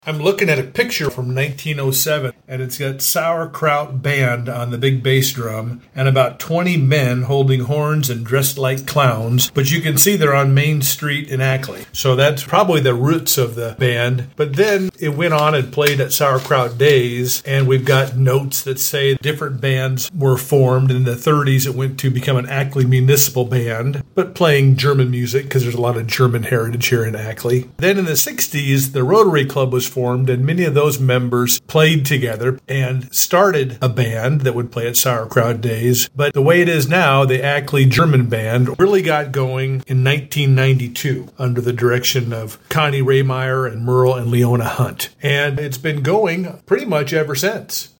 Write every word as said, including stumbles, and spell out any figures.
I'm looking at a picture from nineteen oh seven, and it's got Sauerkraut Band on the big bass drum and about twenty men holding horns and dressed like clowns. But you can see they're on Main Street in Ackley. So that's probably the roots of the band. But then it went on and played at Sauerkraut Days, and we've got notes that say different bands were formed. In the thirties, it went to become an Ackley Municipal Band, but playing German music because there's a lot of German heritage here in Ackley. Then in the sixties, the Rotary Club was formed, and many of those members played together and started a band that would play at Sauerkraut Days. But the way it is now, the Ackley German Band really got going in nineteen ninety-two under the direction of Connie Raymeyer and Merle and Leona Hunt. And it's been going pretty much ever since.